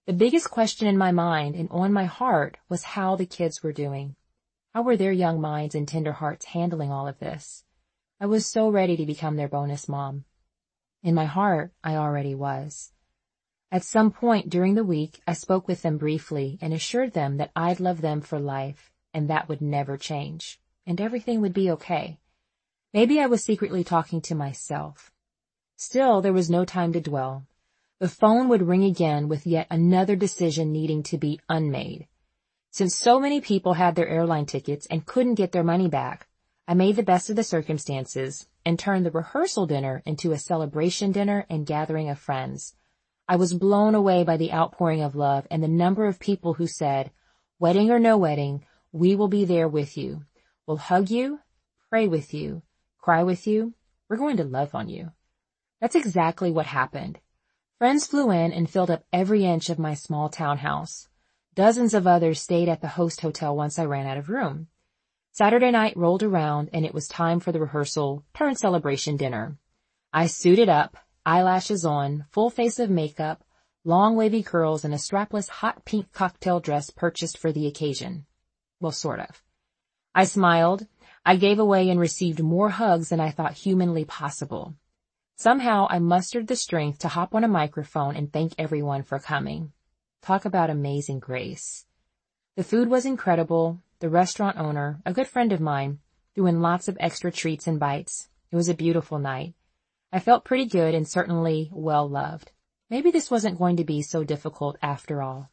The biggest question in my mind and on my heart was how the kids were doing. How were their young minds and tender hearts handling all of this? I was so ready to become their bonus mom. In my heart, I already was. At some point during the week, I spoke with them briefly and assured them that I'd love them for life, and that would never change, and everything would be okay. Maybe I was secretly talking to myself. Still, there was no time to dwell. The phone would ring again with yet another decision needing to be unmade. Since so many people had their airline tickets and couldn't get their money back, I made the best of the circumstances and turned the rehearsal dinner into a celebration dinner and gathering of friends. I was blown away by the outpouring of love and the number of people who said, "Wedding or no wedding, we will be there with you. We'll hug you, pray with you, cry with you. We're going to love on you." That's exactly what happened. Friends flew in and filled up every inch of my small townhouse. Dozens of others stayed at the host hotel once I ran out of room. Saturday night rolled around and it was time for the rehearsal turned celebration dinner. I suited up, eyelashes on, full face of makeup, long wavy curls, and a strapless hot pink cocktail dress purchased for the occasion. Well, sort of. I smiled. I gave away and received more hugs than I thought humanly possible. Somehow I mustered the strength to hop on a microphone and thank everyone for coming. Talk about amazing grace. The food was incredible. The restaurant owner, a good friend of mine, threw in lots of extra treats and bites. It was a beautiful night. I felt pretty good and certainly well loved. Maybe this wasn't going to be so difficult after all.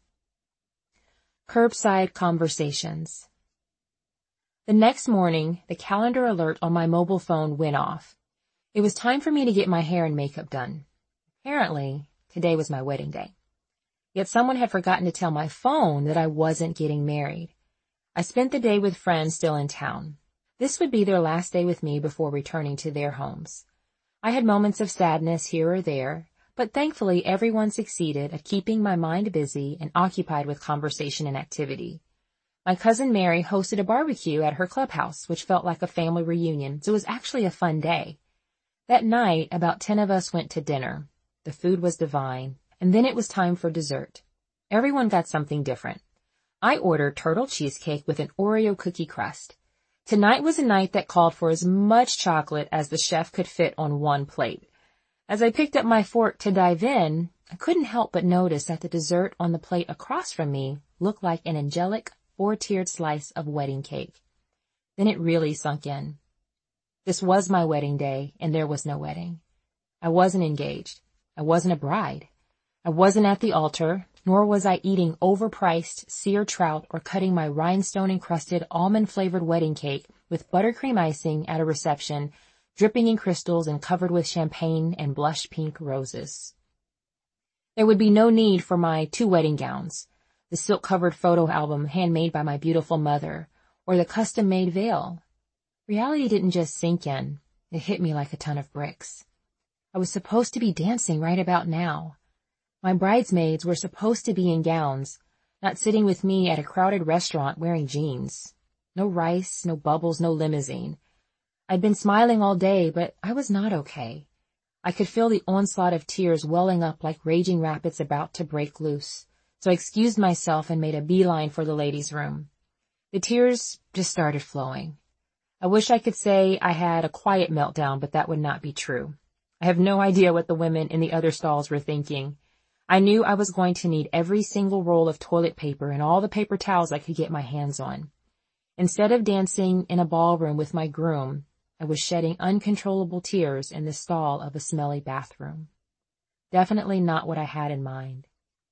Curbside conversations. The next morning, the calendar alert on my mobile phone went off. It was time for me to get my hair and makeup done. Apparently, today was my wedding day. Yet someone had forgotten to tell my phone that I wasn't getting married. I spent the day with friends still in town. This would be their last day with me before returning to their homes. I had moments of sadness here or there, but thankfully everyone succeeded at keeping my mind busy and occupied with conversation and activity. My cousin Mary hosted a barbecue at her clubhouse, which felt like a family reunion, so it was actually a fun day. That night, about ten of us went to dinner. The food was divine, and then it was time for dessert. Everyone got something different. I ordered turtle cheesecake with an Oreo cookie crust. Tonight was a night that called for as much chocolate as the chef could fit on one plate. As I picked up my fork to dive in, I couldn't help but notice that the dessert on the plate across from me looked like an angelic, four-tiered slice of wedding cake. Then it really sunk in. This was my wedding day, and there was no wedding. I wasn't engaged. I wasn't a bride. I wasn't at the altar, nor was I eating overpriced seared trout or cutting my rhinestone-encrusted almond-flavored wedding cake with buttercream icing at a reception, dripping in crystals and covered with champagne and blush pink roses. There would be no need for my two wedding gowns, the silk-covered photo album handmade by my beautiful mother, or the custom-made veil. Reality didn't just sink in. It hit me like a ton of bricks. I was supposed to be dancing right about now. My bridesmaids were supposed to be in gowns, not sitting with me at a crowded restaurant wearing jeans. No rice, no bubbles, no limousine. I'd been smiling all day, but I was not okay. I could feel the onslaught of tears welling up like raging rapids about to break loose, so I excused myself and made a beeline for the ladies' room. The tears just started flowing. I wish I could say I had a quiet meltdown, but that would not be true. I have no idea what the women in the other stalls were thinking. I knew I was going to need every single roll of toilet paper and all the paper towels I could get my hands on. Instead of dancing in a ballroom with my groom, I was shedding uncontrollable tears in the stall of a smelly bathroom. Definitely not what I had in mind.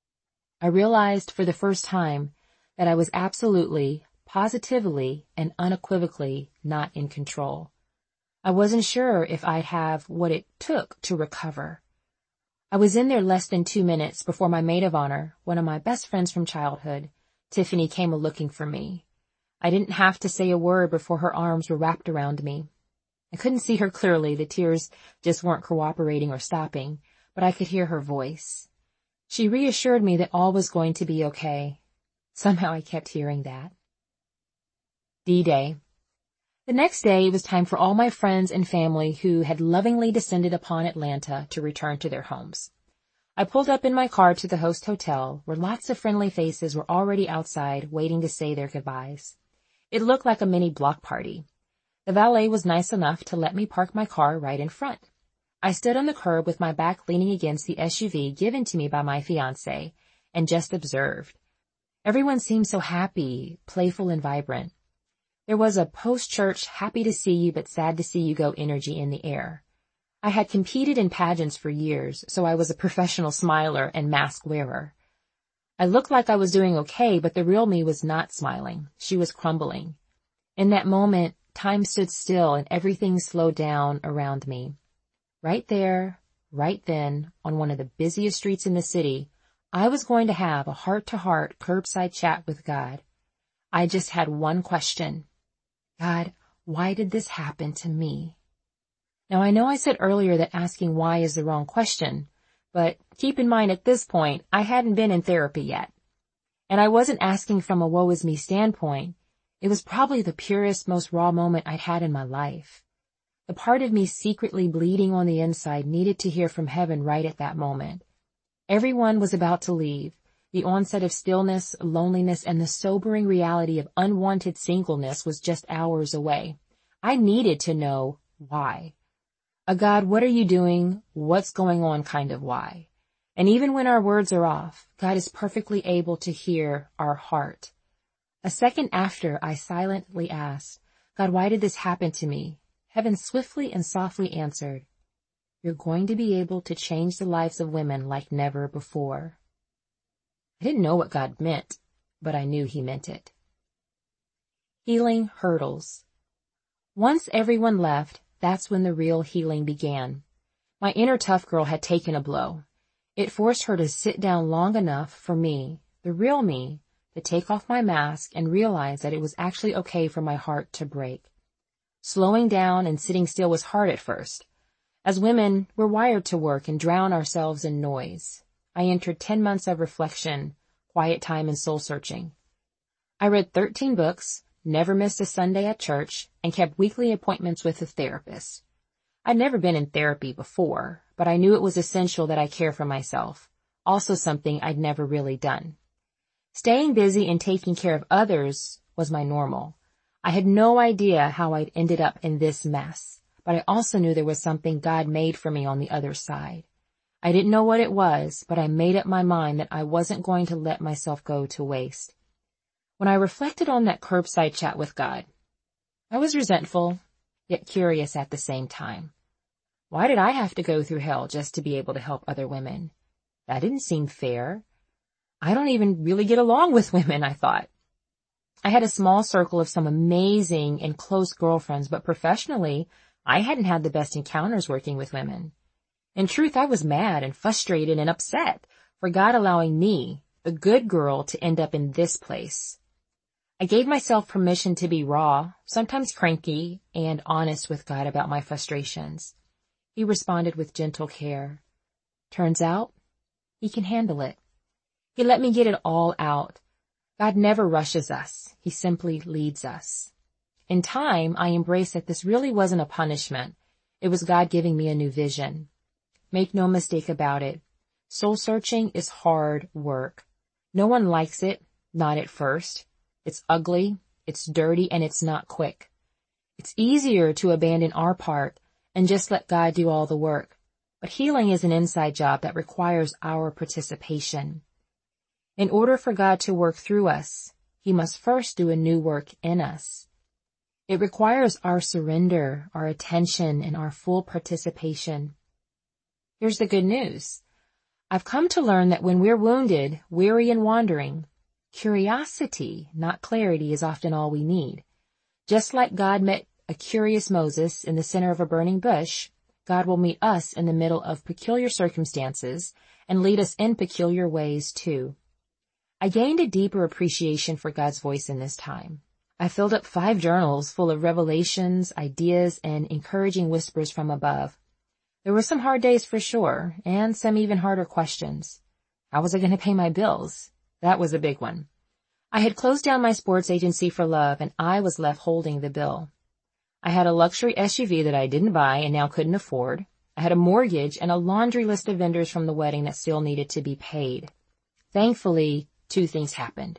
I realized for the first time that I was absolutely, positively, and unequivocally not in control. I wasn't sure if I'd have what it took to recover. I was in there less than two minutes before my maid of honor, one of my best friends from childhood, Tiffany, came a-looking for me. I didn't have to say a word before her arms were wrapped around me. I couldn't see her clearly, the tears just weren't cooperating or stopping, but I could hear her voice. She reassured me that all was going to be okay. Somehow I kept hearing that. D-Day. The next day, it was time for all my friends and family who had lovingly descended upon Atlanta to return to their homes. I pulled up in my car to the host hotel, where lots of friendly faces were already outside waiting to say their goodbyes. It looked like a mini block party. The valet was nice enough to let me park my car right in front. I stood on the curb with my back leaning against the S U V given to me by my fiancé and just observed. Everyone seemed so happy, playful, and vibrant. There was a post-church happy to see you but sad to see you go energy in the air. I had competed in pageants for years, so I was a professional smiler and mask wearer. I looked like I was doing okay, but the real me was not smiling. She was crumbling. In that moment, time stood still and everything slowed down around me. Right there, right then, on one of the busiest streets in the city, I was going to have a heart-to-heart curbside chat with God. I just had one question. God, why did this happen to me? Now, I know I said earlier that asking why is the wrong question, but keep in mind at this point, I hadn't been in therapy yet. And I wasn't asking from a woe is me standpoint. It was probably the purest, most raw moment I'd had in my life. The part of me secretly bleeding on the inside needed to hear from heaven right at that moment. Everyone was about to leave. The onset of stillness, loneliness, and the sobering reality of unwanted singleness was just hours away. I needed to know why. A God, what are you doing? What's going on kind of why? And even when our words are off, God is perfectly able to hear our heart. A second after, I silently asked, God, why did this happen to me? Heaven swiftly and softly answered, you're going to be able to change the lives of women like never before. I didn't know what God meant, but I knew he meant it. Healing hurdles. Once everyone left, that's when the real healing began. My inner tough girl had taken a blow. It forced her to sit down long enough for me, the real me, to take off my mask and realize that it was actually okay for my heart to break. Slowing down and sitting still was hard at first. As women, we're wired to work and drown ourselves in noise. I entered ten months of reflection, quiet time, and soul searching. I read thirteen books, never missed a Sunday at church, and kept weekly appointments with a therapist. I'd never been in therapy before, but I knew it was essential that I care for myself, also something I'd never really done. Staying busy and taking care of others was my normal. I had no idea how I'd ended up in this mess, but I also knew there was something God made for me on the other side. I didn't know what it was, but I made up my mind that I wasn't going to let myself go to waste. When I reflected on that curbside chat with God, I was resentful, yet curious at the same time. Why did I have to go through hell just to be able to help other women? That didn't seem fair. I don't even really get along with women, I thought. I had a small circle of some amazing and close girlfriends, but professionally, I hadn't had the best encounters working with women. In truth, I was mad and frustrated and upset for God allowing me, the good girl, to end up in this place. I gave myself permission to be raw, sometimes cranky, and honest with God about my frustrations. He responded with gentle care. Turns out, he can handle it. He let me get it all out. God never rushes us. He simply leads us. In time, I embraced that this really wasn't a punishment. It was God giving me a new vision. Make no mistake about it. Soul searching is hard work. No one likes it, not at first. It's ugly, it's dirty, and it's not quick. It's easier to abandon our part and just let God do all the work. But healing is an inside job that requires our participation. In order for God to work through us, he must first do a new work in us. It requires our surrender, our attention, and our full participation. Here's the good news. I've come to learn that when we're wounded, weary, and wandering, curiosity, not clarity, is often all we need. Just like God met a curious Moses in the center of a burning bush, God will meet us in the middle of peculiar circumstances and lead us in peculiar ways too. I gained a deeper appreciation for God's voice in this time. I filled up five journals full of revelations, ideas, and encouraging whispers from above. There were some hard days for sure, and some even harder questions. How was I going to pay my bills? That was a big one. I had closed down my sports agency for love, and I was left holding the bill. I had a luxury S U V that I didn't buy and now couldn't afford. I had a mortgage and a laundry list of vendors from the wedding that still needed to be paid. Thankfully, two things happened.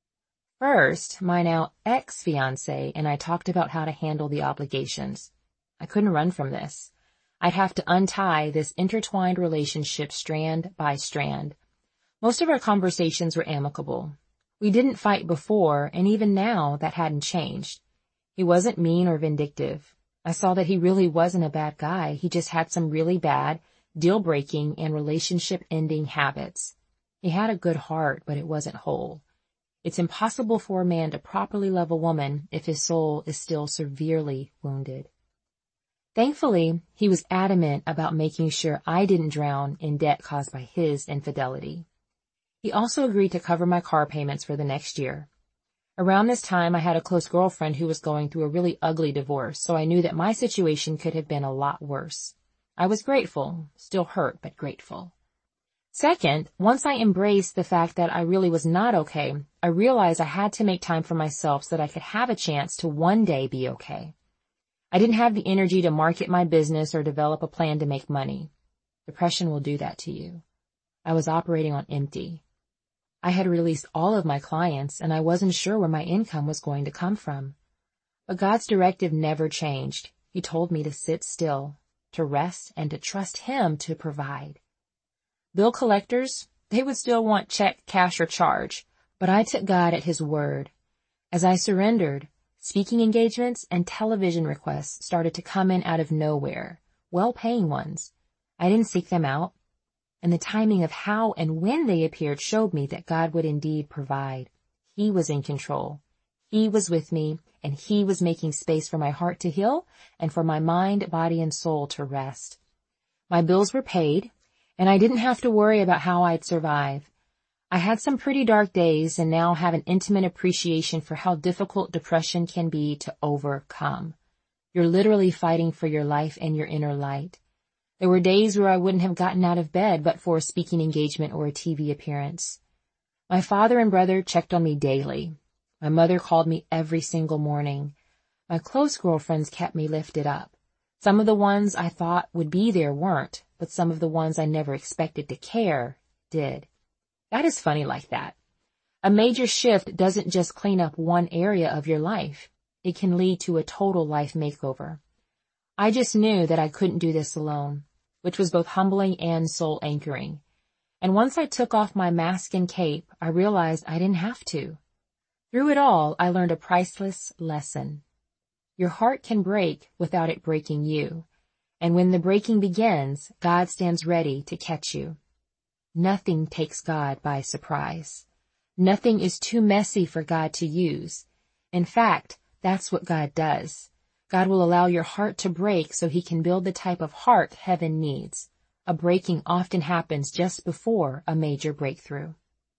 First, my now ex-fiancé and I talked about how to handle the obligations. I couldn't run from this. I'd have to untie this intertwined relationship strand by strand. Most of our conversations were amicable. We didn't fight before, and even now that hadn't changed. He wasn't mean or vindictive. I saw that he really wasn't a bad guy. He just had some really bad, deal-breaking, and relationship-ending habits. He had a good heart, but it wasn't whole. It's impossible for a man to properly love a woman if his soul is still severely wounded. Thankfully, he was adamant about making sure I didn't drown in debt caused by his infidelity. He also agreed to cover my car payments for the next year. Around this time, I had a close girlfriend who was going through a really ugly divorce, so I knew that my situation could have been a lot worse. I was grateful, still hurt, but grateful. Second, once I embraced the fact that I really was not okay, I realized I had to make time for myself so that I could have a chance to one day be okay. I didn't have the energy to market my business or develop a plan to make money. Depression will do that to you. I was operating on empty. I had released all of my clients, and I wasn't sure where my income was going to come from. But God's directive never changed. He told me to sit still, to rest, and to trust Him to provide. Bill collectors, they would still want check, cash, or charge, but I took God at His word. As I surrendered, speaking engagements and television requests started to come in out of nowhere, well-paying ones. I didn't seek them out. And the timing of how and when they appeared showed me that God would indeed provide. He was in control. He was with me, and He was making space for my heart to heal and for my mind, body, and soul to rest. My bills were paid, and I didn't have to worry about how I'd survive. I had some pretty dark days and now have an intimate appreciation for how difficult depression can be to overcome. You're literally fighting for your life and your inner light. There were days where I wouldn't have gotten out of bed but for a speaking engagement or a T V appearance. My father and brother checked on me daily. My mother called me every single morning. My close girlfriends kept me lifted up. Some of the ones I thought would be there weren't, but some of the ones I never expected to care did. God is funny like that. A major shift doesn't just clean up one area of your life. It can lead to a total life makeover. I just knew that I couldn't do this alone, which was both humbling and soul anchoring. And once I took off my mask and cape, I realized I didn't have to. Through it all, I learned a priceless lesson. Your heart can break without it breaking you. And when the breaking begins, God stands ready to catch you. Nothing takes God by surprise. Nothing is too messy for God to use. In fact, that's what God does. God will allow your heart to break so He can build the type of heart heaven needs. A breaking often happens just before a major breakthrough.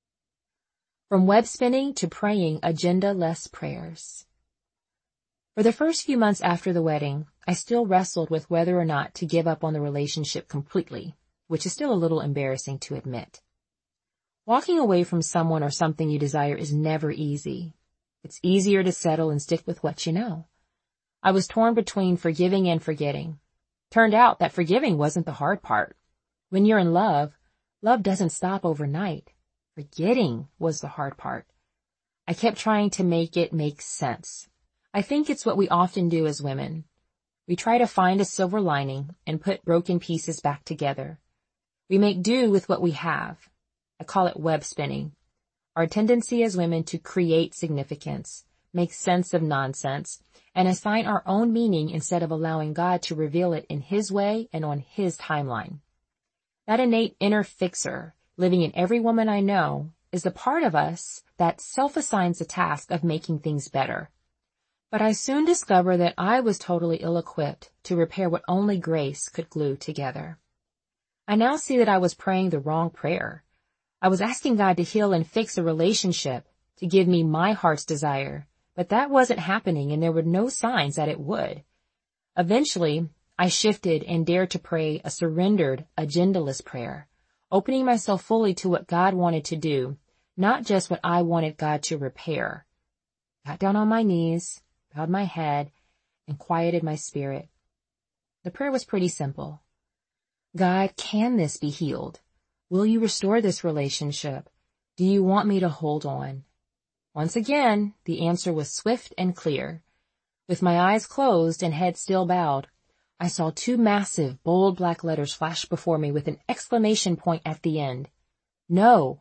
From web spinning to praying agenda-less prayers. For the first few months after the wedding, I still wrestled with whether or not to give up on the relationship completely, which is still a little embarrassing to admit. Walking away from someone or something you desire is never easy. It's easier to settle and stick with what you know. I was torn between forgiving and forgetting. Turned out that forgiving wasn't the hard part. When you're in love, love doesn't stop overnight. Forgetting was the hard part. I kept trying to make it make sense. I think it's what we often do as women. We try to find a silver lining and put broken pieces back together. We make do with what we have. I call it web spinning. Our tendency as women to create significance, make sense of nonsense, and assign our own meaning instead of allowing God to reveal it in His way and on His timeline. That innate inner fixer, living in every woman I know, is the part of us that self-assigns the task of making things better. But I soon discovered that I was totally ill-equipped to repair what only grace could glue together. I now see that I was praying the wrong prayer. I was asking God to heal and fix a relationship, to give me my heart's desire, but that wasn't happening and there were no signs that it would. Eventually, I shifted and dared to pray a surrendered, agendaless prayer, opening myself fully to what God wanted to do, not just what I wanted God to repair. Got down on my knees, bowed my head, and quieted my spirit. The prayer was pretty simple. God, can this be healed? Will you restore this relationship? Do you want me to hold on? Once again, the answer was swift and clear. With my eyes closed and head still bowed, I saw two massive, bold black letters flash before me with an exclamation point at the end. No,